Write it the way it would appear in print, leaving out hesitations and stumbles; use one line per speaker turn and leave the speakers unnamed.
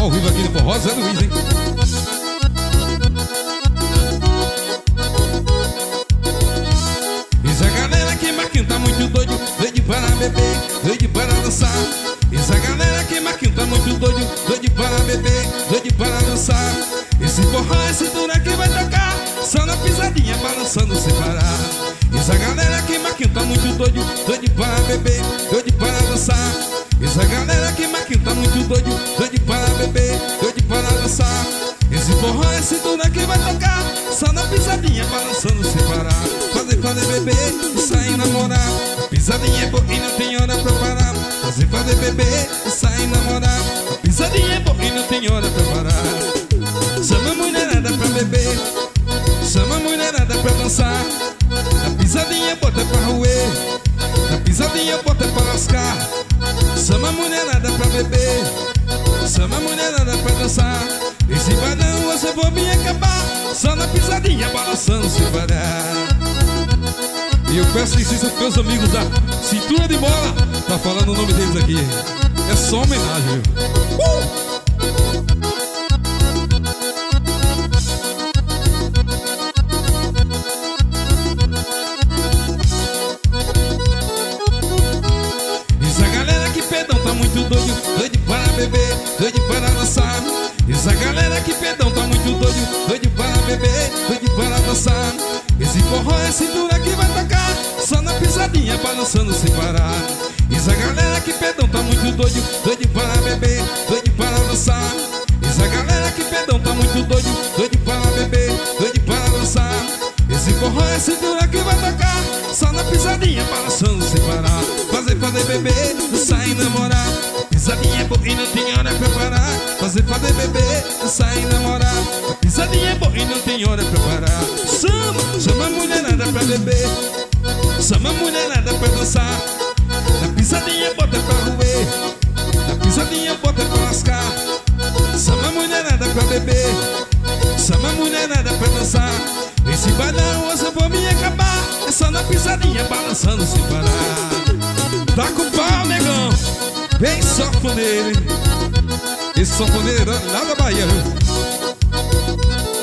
Ao vivo aqui no Forró Zé Luiz, hein? Diz a galera que Marquinhos tá muito doido, doido para beber, doido para dançar. Diz a galera que Marquinhos tá muito doido, doido para beber, doido para dançar. Esse forró é cintura que vai tocar, só na pisadinha balançando sem parar. Diz a galera que Marquinhos tá muito doido, doido para beber, doido para dançar. Diz a galera que Marquinhos tá muito doido, doido para beber, doido para dançar. Esse forró é cintura que vai tocar, só na pisadinha balançando sem parar. Fazer beber e sair namorar. A pisadinha é boa e não tem hora pra parar. Fazer beber e sair namorar. A pisadinha é boa e não tem hora pra parar. Chama a mulherada pra beber, chama a mulherada pra dançar. A pisadinha bota pra roer, a pisadinha bota pra lascar. Chama a mulherada pra beber, chama a mulherada pra dançar. Esse bailão hoje eu vou me acabar, só na pisadinha balançando sem parar. E eu peço licença pros meus amigos da Cintura de Bola, tá falando o nome deles aqui. É só homenagem, viu? Diz a galera que Pedrão tá muito doido, doido para beber, doido para dançar. Diz a galera que Pedrão tá muito doido, doido para beber, doido para dançar. Esse forró é cintura que vai tocar, só na pisadinha balançando sem parar. Diz a galera que Pedrão tá muito doido, doido para beber, doido para dançar. Diz a galera que Pedrão tá muito doido, doido para beber, doido para dançar. Esse forró é cintura que vai tocar, só na pisadinha balançando sem parar. Fazer beber, sair namorar. Pisadinha é boa e não tem hora pra parar. Fazer beber, sair namorar. Pisadinha é boa e não tem hora pra parar. Chama a mulherada pra beber, chama a mulherada pra dançar. Na pisadinha bota pra roer, na pisadinha bota pra lascar. Chama a mulherada pra beber, chama a mulherada pra dançar. Esse bailão hoje eu vou me acabar, é só na pisadinha balançando sem parar. Tá com pau, negão, vem sanfoneiro. Esse sanfoneiro lá da Bahia, viu?